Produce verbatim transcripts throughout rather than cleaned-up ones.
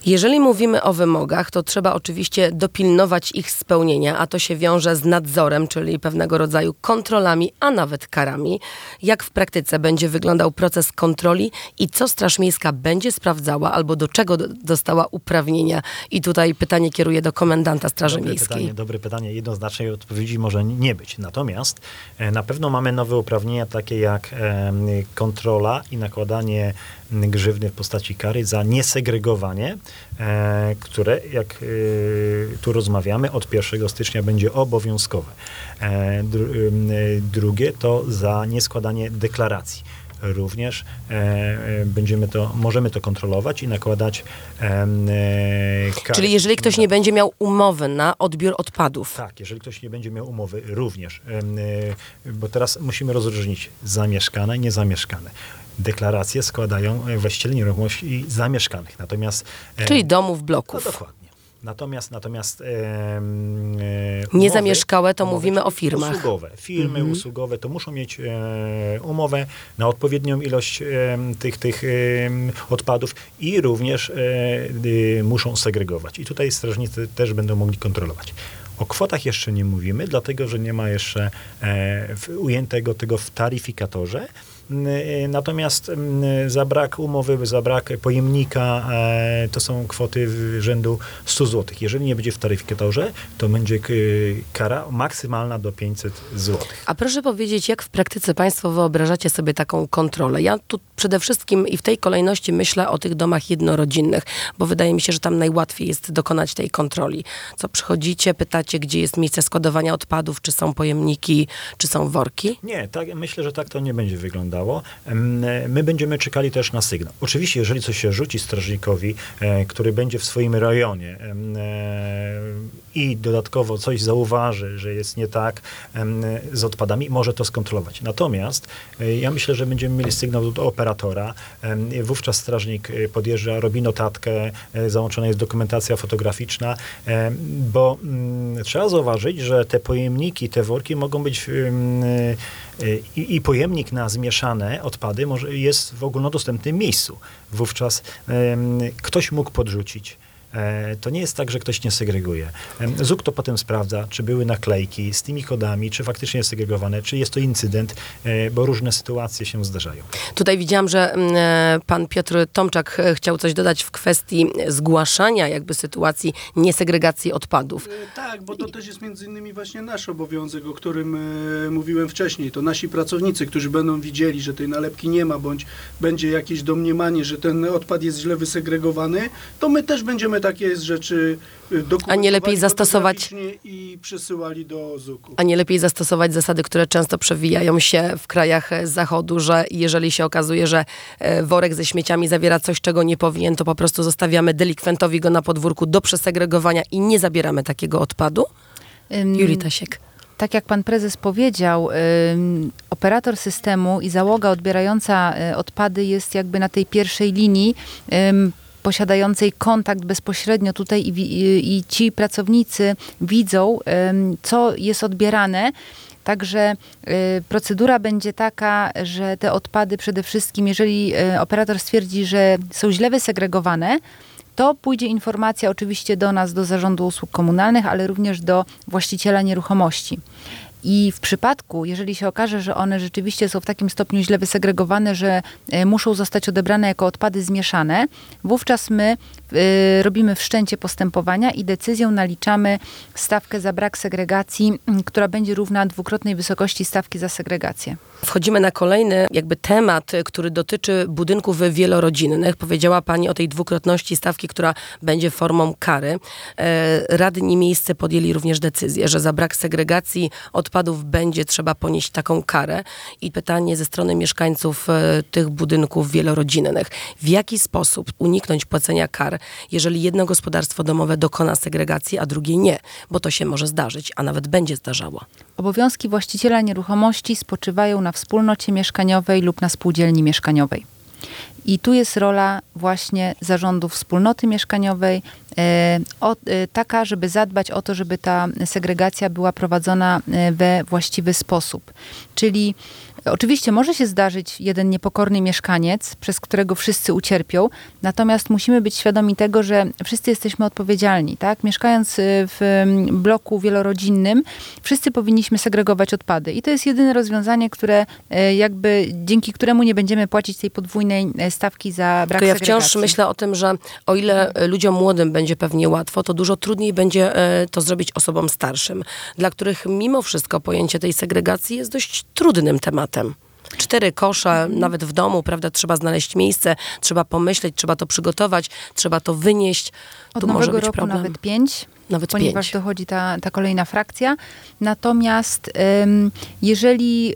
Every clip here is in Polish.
Jeżeli mówimy o wymogach, to trzeba oczywiście dopilnować ich spełnienia, a to się wiąże z nadzorem, czyli pewnego rodzaju kontrolami, a nawet karami. Jak w praktyce będzie wyglądał proces kontroli i co Straż Miejska będzie sprawdzała albo do czego do, dostała uprawnienia? I tutaj pytanie kieruję do komendanta Straży dobre Miejskiej. Pytanie, dobre pytanie. Jednoznacznej odpowiedzi może nie być. Natomiast e, na pewno mamy nowe uprawnienia, takie jak e, kontrola i nakładanie grzywny w postaci kary za niesegregowanie, e, które, jak e, tu rozmawiamy, od pierwszego stycznia będzie obowiązkowe. E, dru, e, drugie to za nieskładanie deklaracji. Również e, będziemy to, możemy to kontrolować i nakładać e, kary. Czyli jeżeli ktoś nie będzie miał umowy na odbiór odpadów. Tak, jeżeli ktoś nie będzie miał umowy, również. E, bo teraz musimy rozróżnić zamieszkane i niezamieszkane. Deklaracje składają właściciele nieruchomości zamieszkanych. Natomiast, e, Czyli domów, bloków. No dokładnie. Natomiast, natomiast e, e, niezamieszkałe to umowy, mówimy o firmach. Usługowe. Firmy mhm. usługowe to muszą mieć e, umowę na odpowiednią ilość e, tych, tych e, odpadów i również e, e, muszą segregować. I tutaj strażnicy też będą mogli kontrolować. O kwotach jeszcze nie mówimy, dlatego że nie ma jeszcze e, ujętego tego w taryfikatorze. Natomiast za brak umowy, za brak pojemnika to są kwoty rzędu stu złotych. Jeżeli nie będzie w taryfikatorze, to będzie kara maksymalna do pięćset złotych. A proszę powiedzieć, jak w praktyce państwo wyobrażacie sobie taką kontrolę? Ja tu przede wszystkim i w tej kolejności myślę o tych domach jednorodzinnych, bo wydaje mi się, że tam najłatwiej jest dokonać tej kontroli. Co przychodzicie, pytacie, gdzie jest miejsce składowania odpadów, czy są pojemniki, czy są worki? Nie, tak, myślę, że tak to nie będzie wyglądało. My będziemy czekali też na sygnał. Oczywiście, jeżeli coś się rzuci strażnikowi, e, który będzie w swoim rejonie e, i dodatkowo coś zauważy, że jest nie tak e, z odpadami, może to skontrolować. Natomiast e, ja myślę, że będziemy mieli sygnał od operatora. E, wówczas strażnik podjeżdża, robi notatkę, e, załączona jest dokumentacja fotograficzna, e, bo m, trzeba zauważyć, że te pojemniki, te worki mogą być e, I, i pojemnik na zmieszane odpady może jest w ogólnodostępnym miejscu. Wówczas um, ktoś mógł podrzucić. E, to nie jest tak, że ktoś nie segreguje. E, ZUK to potem sprawdza, czy były naklejki z tymi kodami, czy faktycznie jest segregowane, czy jest to incydent, e, bo różne sytuacje się zdarzają. Tutaj widziałam, że e, pan Piotr Tomczak chciał coś dodać w kwestii zgłaszania jakby sytuacji niesegregacji odpadów. E, tak, bo to też jest między innymi właśnie nasz obowiązek, o którym e, mówiłem wcześniej. To nasi pracownicy, którzy będą widzieli, że tej nalepki nie ma, bądź będzie jakieś domniemanie, że ten odpad jest źle wysegregowany, to my też będziemy takie rzeczy dokumentowali, a nie lepiej zastosować i przesyłali do zuku. A nie lepiej zastosować zasady, które często przewijają się w krajach zachodu, że jeżeli się okazuje, że worek ze śmieciami zawiera coś, czego nie powinien, to po prostu zostawiamy delikwentowi go na podwórku do przesegregowania i nie zabieramy takiego odpadu? Um, Julita Siek. Tak jak pan prezes powiedział, ym, operator systemu i załoga odbierająca y, odpady jest jakby na tej pierwszej linii, ym, posiadającej kontakt bezpośrednio tutaj i, i, i ci pracownicy widzą, ym, co jest odbierane. Także y, procedura będzie taka, że te odpady przede wszystkim, jeżeli y, operator stwierdzi, że są źle wysegregowane, to pójdzie informacja oczywiście do nas, do Zarządu Usług Komunalnych, ale również do właściciela nieruchomości. I w przypadku, jeżeli się okaże, że one rzeczywiście są w takim stopniu źle wysegregowane, że y, muszą zostać odebrane jako odpady zmieszane, wówczas my y, robimy wszczęcie postępowania i decyzją naliczamy stawkę za brak segregacji, y, która będzie równa dwukrotnej wysokości stawki za segregację. Wchodzimy na kolejny jakby temat, który dotyczy budynków wielorodzinnych. Powiedziała pani o tej dwukrotności stawki, która będzie formą kary. E, radni miejsce podjęli również decyzję, że za brak segregacji odpadów będzie trzeba ponieść taką karę. I pytanie ze strony mieszkańców e, tych budynków wielorodzinnych. W jaki sposób uniknąć płacenia kar, jeżeli jedno gospodarstwo domowe dokona segregacji, a drugie nie? Bo to się może zdarzyć, a nawet będzie zdarzało. Obowiązki właściciela nieruchomości spoczywają na wspólnocie mieszkaniowej lub na spółdzielni mieszkaniowej. I tu jest rola właśnie zarządu wspólnoty mieszkaniowej e, o, e, taka, żeby zadbać o to, żeby ta segregacja była prowadzona we właściwy sposób. Czyli Oczywiście może się zdarzyć jeden niepokorny mieszkaniec, przez którego wszyscy ucierpią, natomiast musimy być świadomi tego, że wszyscy jesteśmy odpowiedzialni, tak? Mieszkając w bloku wielorodzinnym, wszyscy powinniśmy segregować odpady i to jest jedyne rozwiązanie, które jakby, dzięki któremu nie będziemy płacić tej podwójnej stawki za brak Tylko ja segregacji. wciąż myślę o tym, że o ile ludziom młodym będzie pewnie łatwo, to dużo trudniej będzie to zrobić osobom starszym, dla których mimo wszystko pojęcie tej segregacji jest dość trudnym tematem. Cztery kosze, mhm. nawet w domu, prawda, trzeba znaleźć miejsce, trzeba pomyśleć, trzeba to przygotować, trzeba to wynieść. Od tu nowego może być roku problem. nawet pięć. Nawet ponieważ pięć. dochodzi ta, ta kolejna frakcja. Natomiast ym, jeżeli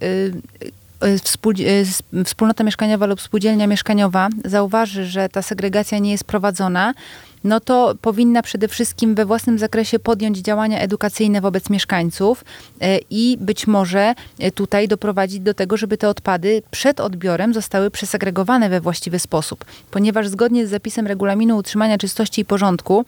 y, Współ, wspólnota mieszkaniowa lub spółdzielnia mieszkaniowa zauważy, że ta segregacja nie jest prowadzona, no to powinna przede wszystkim we własnym zakresie podjąć działania edukacyjne wobec mieszkańców i być może tutaj doprowadzić do tego, żeby te odpady przed odbiorem zostały przesegregowane we właściwy sposób. Ponieważ zgodnie z zapisem Regulaminu Utrzymania Czystości i Porządku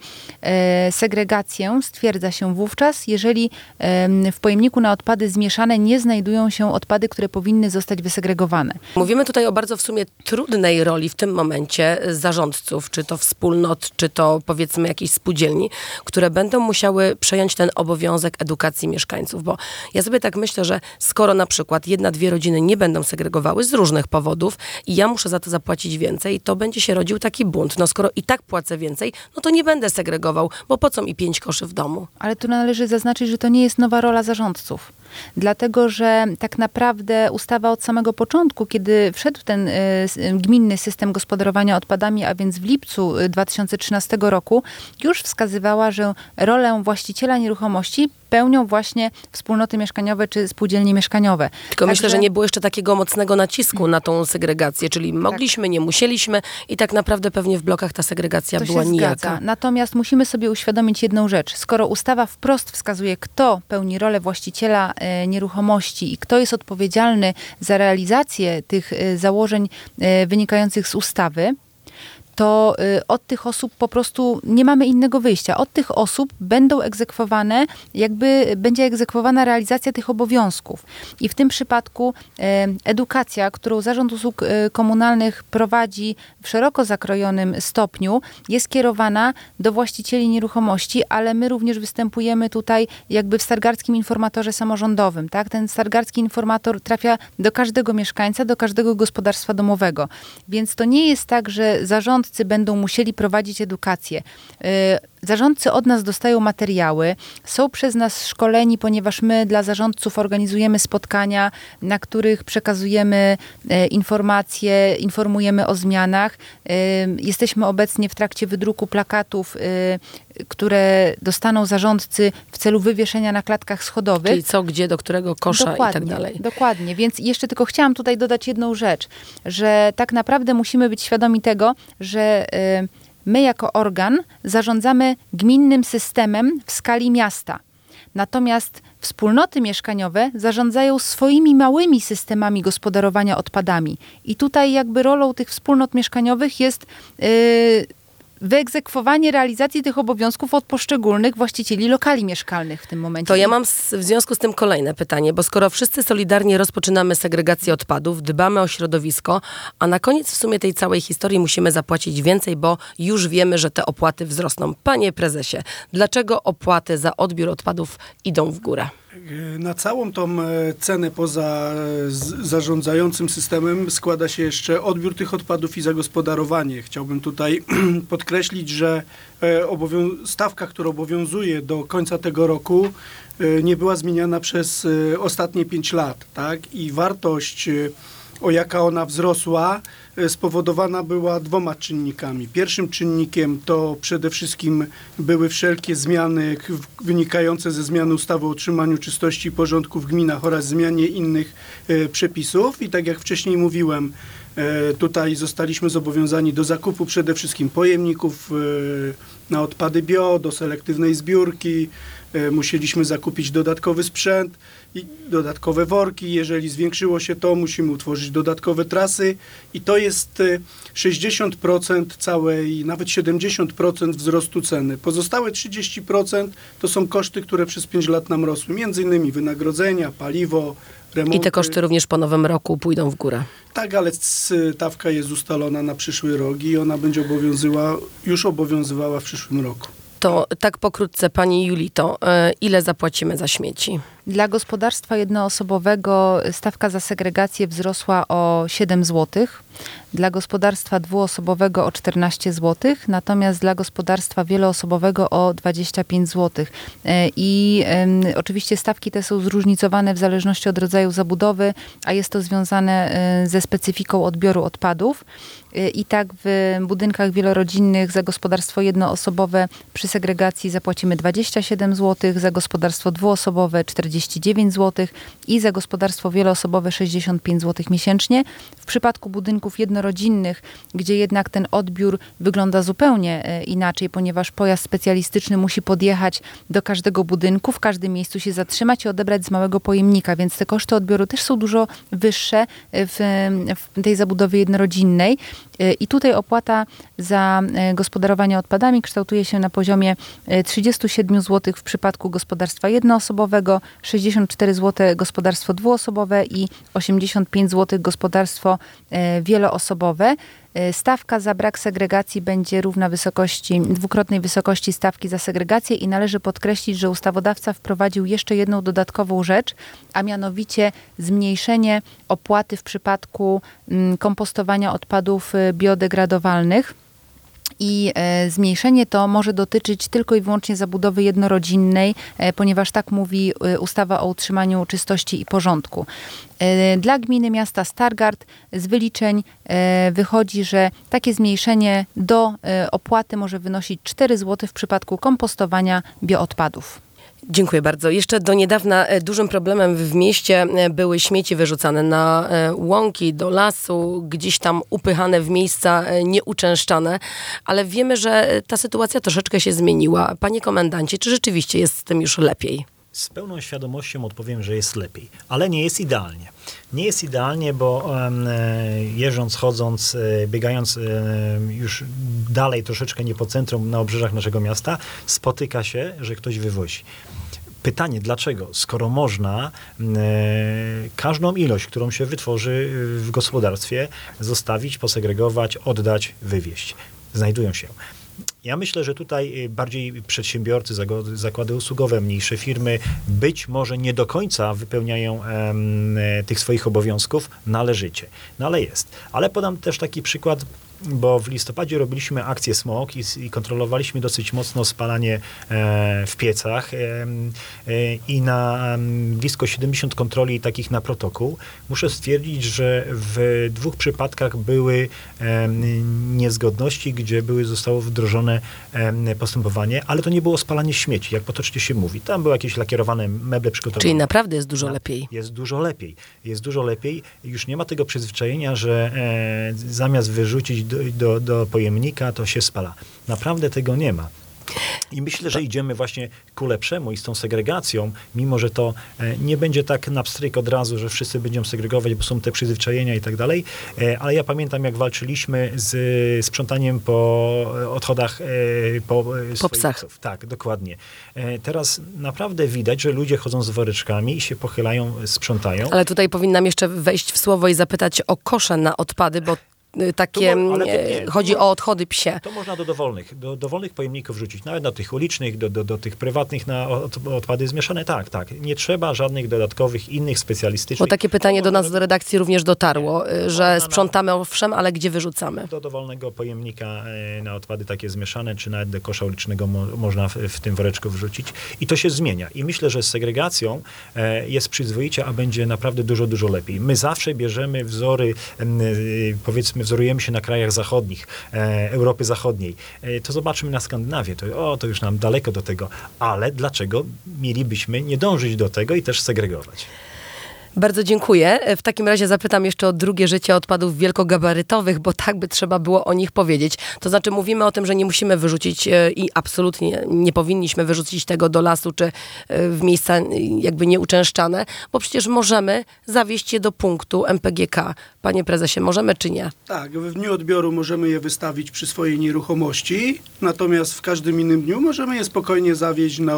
segregację stwierdza się wówczas, jeżeli w pojemniku na odpady zmieszane nie znajdują się odpady, które powinny zostać wysegregowane. Mówimy tutaj o bardzo w sumie trudnej roli w tym momencie zarządców, czy to wspólnot, czy to powiedzmy jakiejś spółdzielni, które będą musiały przejąć ten obowiązek edukacji mieszkańców, bo ja sobie tak myślę, że skoro na przykład jedna, dwie rodziny nie będą segregowały z różnych powodów i ja muszę za to zapłacić więcej, to będzie się rodził taki bunt. No skoro i tak płacę więcej, no to nie będę segregował, bo po co mi pięć koszy w domu? Ale tu należy zaznaczyć, że to nie jest nowa rola zarządców. Dlatego, że tak naprawdę ustawa od samego początku, kiedy wszedł ten y, gminny system gospodarowania odpadami, a więc w lipcu dwa tysiące trzynastego roku, już wskazywała, że rolę właściciela nieruchomości pełnią właśnie wspólnoty mieszkaniowe czy spółdzielnie mieszkaniowe. Tylko Także... myślę, że nie było jeszcze takiego mocnego nacisku na tą segregację, czyli mogliśmy, tak. nie musieliśmy i tak naprawdę pewnie w blokach ta segregacja to była się nijaka. Zgadza. Natomiast musimy sobie uświadomić jedną rzecz. Skoro ustawa wprost wskazuje, kto pełni rolę właściciela e, nieruchomości i kto jest odpowiedzialny za realizację tych e, założeń e, wynikających z ustawy, to y, od tych osób po prostu nie mamy innego wyjścia. Od tych osób będą egzekwowane, jakby będzie egzekwowana realizacja tych obowiązków. I w tym przypadku y, edukacja, którą Zarząd Usług y, Komunalnych prowadzi w szeroko zakrojonym stopniu, jest kierowana do właścicieli nieruchomości, ale my również występujemy tutaj jakby w Stargardzkim Informatorze Samorządowym. Tak? Ten Stargardzki Informator trafia do każdego mieszkańca, do każdego gospodarstwa domowego. Więc to nie jest tak, że zarządcy będą musieli prowadzić edukację. Zarządcy od nas dostają materiały, są przez nas szkoleni, ponieważ my dla zarządców organizujemy spotkania, na których przekazujemy informacje, informujemy o zmianach. Jesteśmy obecnie w trakcie wydruku plakatów, które dostaną zarządcy w celu wywieszenia na klatkach schodowych. Czyli co, gdzie, do którego kosza dokładnie, i tak dalej. Dokładnie. Więc jeszcze tylko chciałam tutaj dodać jedną rzecz, że tak naprawdę musimy być świadomi tego, że y, my jako organ zarządzamy gminnym systemem w skali miasta. Natomiast wspólnoty mieszkaniowe zarządzają swoimi małymi systemami gospodarowania odpadami. I tutaj jakby rolą tych wspólnot mieszkaniowych jest y, wyegzekwowanie realizacji tych obowiązków od poszczególnych właścicieli lokali mieszkalnych w tym momencie. To ja mam w związku z tym kolejne pytanie, bo skoro wszyscy solidarnie rozpoczynamy segregację odpadów, dbamy o środowisko, a na koniec w sumie tej całej historii musimy zapłacić więcej, bo już wiemy, że te opłaty wzrosną. Panie prezesie, dlaczego opłaty za odbiór odpadów idą w górę? Na całą tą cenę poza zarządzającym systemem składa się jeszcze odbiór tych odpadów i zagospodarowanie. Chciałbym tutaj podkreślić, że stawka, która obowiązuje do końca tego roku, nie była zmieniana przez ostatnie pięć lat, tak? I wartość, o jaka ona wzrosła, spowodowana była dwoma czynnikami. Pierwszym czynnikiem to przede wszystkim były wszelkie zmiany wynikające ze zmiany ustawy o utrzymaniu czystości i porządku w gminach oraz zmianie innych e, przepisów. I tak jak wcześniej mówiłem, e, tutaj zostaliśmy zobowiązani do zakupu przede wszystkim pojemników na odpady bio, do selektywnej zbiórki. Musieliśmy zakupić dodatkowy sprzęt i dodatkowe worki. Jeżeli zwiększyło się to, musimy utworzyć dodatkowe trasy i to jest sześćdziesiąt procent całej, nawet siedemdziesiąt procent wzrostu ceny. Pozostałe trzydzieści procent to są koszty, które przez pięć lat nam rosły. Między innymi wynagrodzenia, paliwo, remonty. I te koszty również po nowym roku pójdą w górę. Tak, ale stawka jest ustalona na przyszły rok i ona będzie obowiązywała, już obowiązywała w przyszłym roku. To tak pokrótce, pani Julito, ile zapłacimy za śmieci? Dla gospodarstwa jednoosobowego stawka za segregację wzrosła o siedem złotych, dla gospodarstwa dwuosobowego o czternaście złotych, natomiast dla gospodarstwa wieloosobowego o dwadzieścia pięć złotych. I y, oczywiście stawki te są zróżnicowane w zależności od rodzaju zabudowy, a jest to związane y, ze specyfiką odbioru odpadów. Y, I tak w budynkach wielorodzinnych za gospodarstwo jednoosobowe przy segregacji zapłacimy dwadzieścia siedem złotych, za gospodarstwo dwuosobowe czterdzieści dziewięć złotych i za gospodarstwo wieloosobowe sześćdziesiąt pięć złotych miesięcznie. W przypadku budynków jednorodzinnych, gdzie jednak ten odbiór wygląda zupełnie inaczej, ponieważ pojazd specjalistyczny musi podjechać do każdego budynku, w każdym miejscu się zatrzymać i odebrać z małego pojemnika, więc te koszty odbioru też są dużo wyższe w, w tej zabudowie jednorodzinnej. I tutaj opłata za gospodarowanie odpadami kształtuje się na poziomie trzydzieści siedem złotych w przypadku gospodarstwa jednoosobowego, sześćdziesiąt cztery złote gospodarstwo dwuosobowe i osiemdziesiąt pięć złotych gospodarstwo wieloosobowe. Stawka za brak segregacji będzie równa wysokości, dwukrotnej wysokości stawki za segregację i należy podkreślić, że ustawodawca wprowadził jeszcze jedną dodatkową rzecz, a mianowicie zmniejszenie opłaty w przypadku kompostowania odpadów biodegradowalnych. I e, zmniejszenie to może dotyczyć tylko i wyłącznie zabudowy jednorodzinnej, e, ponieważ tak mówi e, ustawa o utrzymaniu czystości i porządku. E, dla gminy miasta Stargard z wyliczeń e, wychodzi, że takie zmniejszenie do e, opłaty może wynosić cztery złote w przypadku kompostowania bioodpadów. Dziękuję bardzo. Jeszcze do niedawna dużym problemem w mieście były śmieci wyrzucane na łąki, do lasu, gdzieś tam upychane w miejsca nieuczęszczane, ale wiemy, że ta sytuacja troszeczkę się zmieniła. Panie komendancie, czy rzeczywiście jest z tym już lepiej? Z pełną świadomością odpowiem, że jest lepiej, ale nie jest idealnie. Nie jest idealnie, bo um, jeżdżąc, chodząc, biegając um, już dalej troszeczkę nie po centrum, na obrzeżach naszego miasta, spotyka się, że ktoś wywozi. Pytanie, dlaczego? Skoro można e, każdą ilość, którą się wytworzy w gospodarstwie, zostawić, posegregować, oddać, wywieźć. Znajdują się. Ja myślę, że tutaj bardziej przedsiębiorcy, zakłady usługowe, mniejsze firmy być może nie do końca wypełniają um, tych swoich obowiązków należycie. No ale jest. Ale podam też taki przykład, bo w listopadzie robiliśmy akcję smog i, i kontrolowaliśmy dosyć mocno spalanie e, w piecach e, e, i na e, blisko siedemdziesiąt kontroli takich na protokół. Muszę stwierdzić, że w dwóch przypadkach były e, niezgodności, gdzie były, zostało wdrożone e, postępowanie, ale to nie było spalanie śmieci, jak potocznie się mówi. Tam były jakieś lakierowane meble przygotowane. Czyli naprawdę jest dużo Na, lepiej. Jest dużo lepiej. Jest dużo lepiej. Już nie ma tego przyzwyczajenia, że e, zamiast wyrzucić Do, do, do pojemnika, to się spala. Naprawdę tego nie ma. I myślę, że idziemy właśnie ku lepszemu i z tą segregacją, mimo że to e, nie będzie tak na pstryk od razu, że wszyscy będą segregować, bo są te przyzwyczajenia i tak dalej, e, ale ja pamiętam, jak walczyliśmy z e, sprzątaniem po odchodach, e, po, e, po psach. Psów. Tak, dokładnie. E, teraz naprawdę widać, że ludzie chodzą z woreczkami i się pochylają, sprzątają. Ale tutaj powinnam jeszcze wejść w słowo i zapytać o kosze na odpady, bo takie, mo- ale to nie, to chodzi mo- o odchody psie. To można do dowolnych, do dowolnych pojemników wrzucić, nawet do tych ulicznych, do, do, do tych prywatnych na od, odpady zmieszane. Tak, tak. Nie trzeba żadnych dodatkowych, innych specjalistycznych. Bo takie pytanie do nas do redakcji również dotarło, Nie, że można sprzątamy owszem, ale gdzie wyrzucamy? Do dowolnego pojemnika na odpady takie zmieszane, czy nawet do kosza ulicznego mo- można w, w tym woreczku wrzucić. I to się zmienia. I myślę, że z segregacją e, jest przyzwoicie, a będzie naprawdę dużo, dużo lepiej. My zawsze bierzemy wzory, e, powiedzmy, wzorujemy się na krajach zachodnich, e, Europy Zachodniej. E, to zobaczymy na Skandynawię. To, o, to już nam daleko do tego. Ale dlaczego mielibyśmy nie dążyć do tego i też segregować? Bardzo dziękuję. W takim razie zapytam jeszcze o drugie życie odpadów wielkogabarytowych, bo tak by trzeba było o nich powiedzieć. To znaczy mówimy o tym, że nie musimy wyrzucić i absolutnie nie powinniśmy wyrzucić tego do lasu czy w miejsca jakby nieuczęszczane, bo przecież możemy zawieźć je do punktu M P G K. Panie prezesie, możemy czy nie? Tak, w dniu odbioru możemy je wystawić przy swojej nieruchomości, natomiast w każdym innym dniu możemy je spokojnie zawieźć na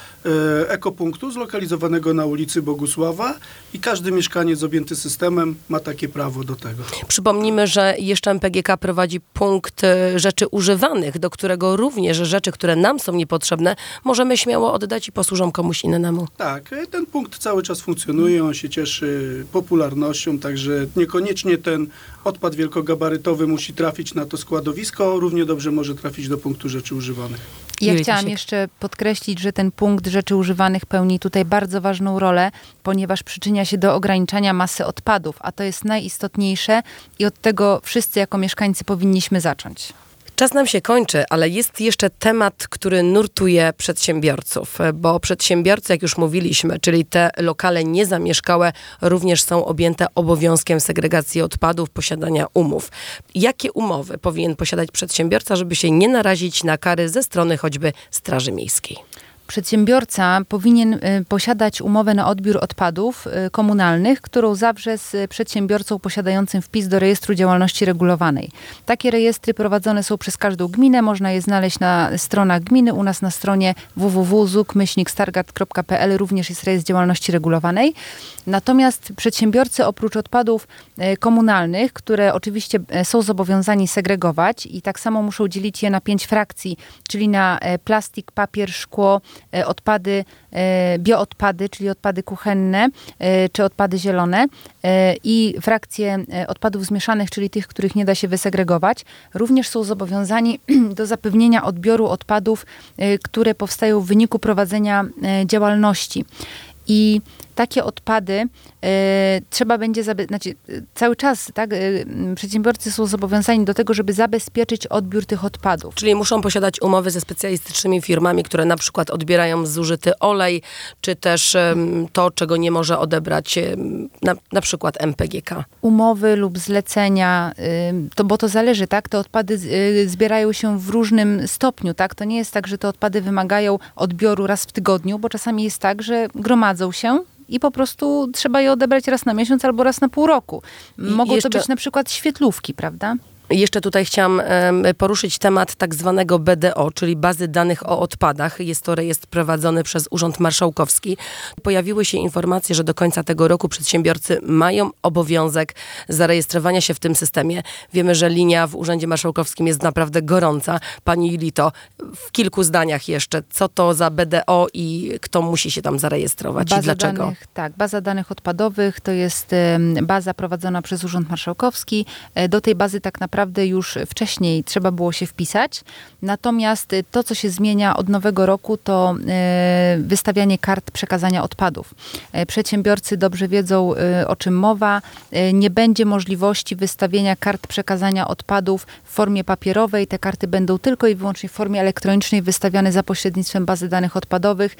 ekopunktu zlokalizowanego na ulicy Bogusława i każdy mieszkaniec objęty systemem ma takie prawo do tego. Przypomnijmy, że jeszcze M P G K prowadzi punkt rzeczy używanych, do którego również rzeczy, które nam są niepotrzebne, możemy śmiało oddać i posłużą komuś innemu. Tak, ten punkt cały czas funkcjonuje, on się cieszy popularnością, także niekoniecznie ten odpad wielkogabarytowy musi trafić na to składowisko, równie dobrze może trafić do punktu rzeczy używanych. Ja chciałam jeszcze podkreślić, że ten punkt rzeczy używanych pełni tutaj bardzo ważną rolę, ponieważ przyczynia się do ograniczania masy odpadów, a to jest najistotniejsze i od tego wszyscy jako mieszkańcy powinniśmy zacząć. Czas nam się kończy, ale jest jeszcze temat, który nurtuje przedsiębiorców, bo przedsiębiorcy, jak już mówiliśmy, czyli te lokale niezamieszkałe, również są objęte obowiązkiem segregacji odpadów, posiadania umów. Jakie umowy powinien posiadać przedsiębiorca, żeby się nie narazić na kary ze strony choćby Straży Miejskiej? Przedsiębiorca powinien y, posiadać umowę na odbiór odpadów y, komunalnych, którą zawrze z przedsiębiorcą posiadającym wpis do rejestru działalności regulowanej. Takie rejestry prowadzone są przez każdą gminę, można je znaleźć na stronach gminy. U nas na stronie w w w kropka zuk myślnik stargard kropka p l również jest rejestr działalności regulowanej. Natomiast przedsiębiorcy oprócz odpadów y, komunalnych, które oczywiście y, są zobowiązani segregować i tak samo muszą dzielić je na pięć frakcji, czyli na y, plastik, papier, szkło, odpady, bioodpady, czyli odpady kuchenne, czy odpady zielone i frakcje odpadów zmieszanych, czyli tych, których nie da się wysegregować, również są zobowiązani do zapewnienia odbioru odpadów, które powstają w wyniku prowadzenia działalności. I takie odpady y, trzeba będzie, zabe- znaczy cały czas tak, y, przedsiębiorcy są zobowiązani do tego, żeby zabezpieczyć odbiór tych odpadów. Czyli muszą posiadać umowy ze specjalistycznymi firmami, które na przykład odbierają zużyty olej, czy też um, to, czego nie może odebrać um, na, na przykład M P G K. Umowy lub zlecenia, y, to, bo to zależy, tak? Te odpady y, zbierają się w różnym stopniu, tak? To nie jest tak, że te odpady wymagają odbioru raz w tygodniu, bo czasami jest tak, że gromadzą się i po prostu trzeba je odebrać raz na miesiąc albo raz na pół roku. Mogą jeszcze... to być na przykład świetlówki, prawda? Jeszcze tutaj chciałam um, poruszyć temat tak zwanego B D O, czyli bazy danych o odpadach. Jest to rejestr prowadzony przez Urząd Marszałkowski. Pojawiły się informacje, że do końca tego roku przedsiębiorcy mają obowiązek zarejestrowania się w tym systemie. Wiemy, że linia w Urzędzie Marszałkowskim jest naprawdę gorąca. Pani Julito, w kilku zdaniach jeszcze, co to za B D O i kto musi się tam zarejestrować baza i dlaczego? Danych, tak, baza danych odpadowych to jest baza prowadzona przez Urząd Marszałkowski. Do tej bazy tak naprawdę już wcześniej trzeba było się wpisać. Natomiast to, co się zmienia od nowego roku, to wystawianie kart przekazania odpadów. Przedsiębiorcy dobrze wiedzą, o czym mowa. Nie będzie możliwości wystawienia kart przekazania odpadów w formie papierowej. Te karty będą tylko i wyłącznie w formie elektronicznej wystawiane za pośrednictwem bazy danych odpadowych.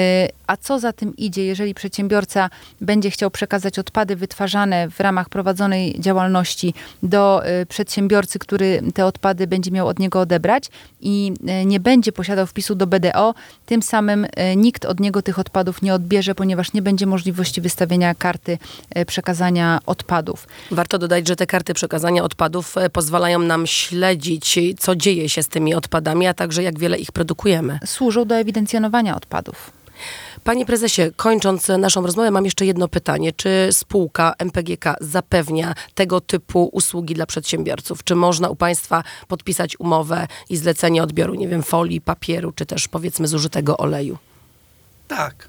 A co za tym idzie, jeżeli przedsiębiorca będzie chciał przekazać odpady wytwarzane w ramach prowadzonej działalności do przedsiębiorcy, który te odpady będzie miał od niego odebrać i nie będzie posiadał wpisu do B D O, tym samym nikt od niego tych odpadów nie odbierze, ponieważ nie będzie możliwości wystawienia karty przekazania odpadów. Warto dodać, że te karty przekazania odpadów pozwalają nam śledzić, co dzieje się z tymi odpadami, a także jak wiele ich produkujemy. Służą do ewidencjonowania odpadów. Panie prezesie, kończąc naszą rozmowę, mam jeszcze jedno pytanie. Czy spółka M P G K zapewnia tego typu usługi dla przedsiębiorców? Czy można u państwa podpisać umowę i zlecenie odbioru, nie wiem, folii, papieru, czy też powiedzmy zużytego oleju? Tak.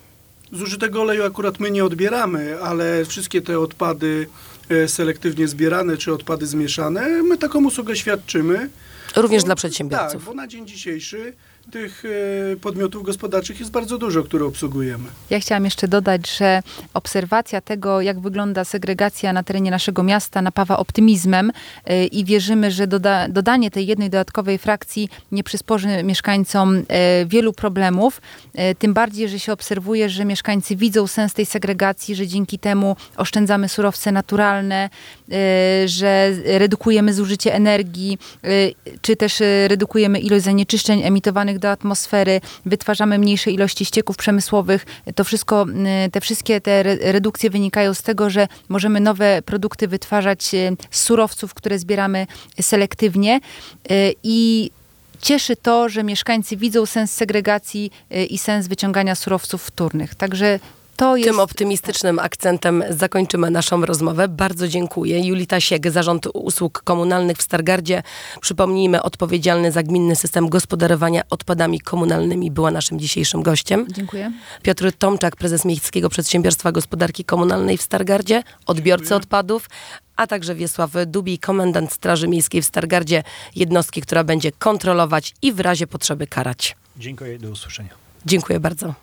Zużytego oleju akurat my nie odbieramy, ale wszystkie te odpady selektywnie zbierane, czy odpady zmieszane, my taką usługę świadczymy. Również Bo- dla przedsiębiorców. Tak, bo na dzień dzisiejszy tych e, podmiotów gospodarczych jest bardzo dużo, które obsługujemy. Ja chciałam jeszcze dodać, że obserwacja tego, jak wygląda segregacja na terenie naszego miasta, napawa optymizmem y, i wierzymy, że doda, dodanie tej jednej dodatkowej frakcji nie przysporzy mieszkańcom y, wielu problemów. Y, tym bardziej, że się obserwuje, że mieszkańcy widzą sens tej segregacji, że dzięki temu oszczędzamy surowce naturalne, y, że redukujemy zużycie energii, y, czy też y, redukujemy ilość zanieczyszczeń emitowanych do atmosfery, wytwarzamy mniejsze ilości ścieków przemysłowych. To wszystko, te wszystkie te redukcje wynikają z tego, że możemy nowe produkty wytwarzać z surowców, które zbieramy selektywnie i cieszy to, że mieszkańcy widzą sens segregacji i sens wyciągania surowców wtórnych. Także to jest... Tym optymistycznym akcentem zakończymy naszą rozmowę. Bardzo dziękuję. Julita Siek, Zarząd Usług Komunalnych w Stargardzie. Przypomnijmy, odpowiedzialny za gminny system gospodarowania odpadami komunalnymi, była naszym dzisiejszym gościem. Dziękuję. Piotr Tomczak, prezes Miejskiego Przedsiębiorstwa Gospodarki Komunalnej w Stargardzie, odbiorcy Dziękuję. odpadów, a także Wiesław Dubi, komendant Straży Miejskiej w Stargardzie, jednostki, która będzie kontrolować i w razie potrzeby karać. Dziękuję, do usłyszenia. Dziękuję bardzo.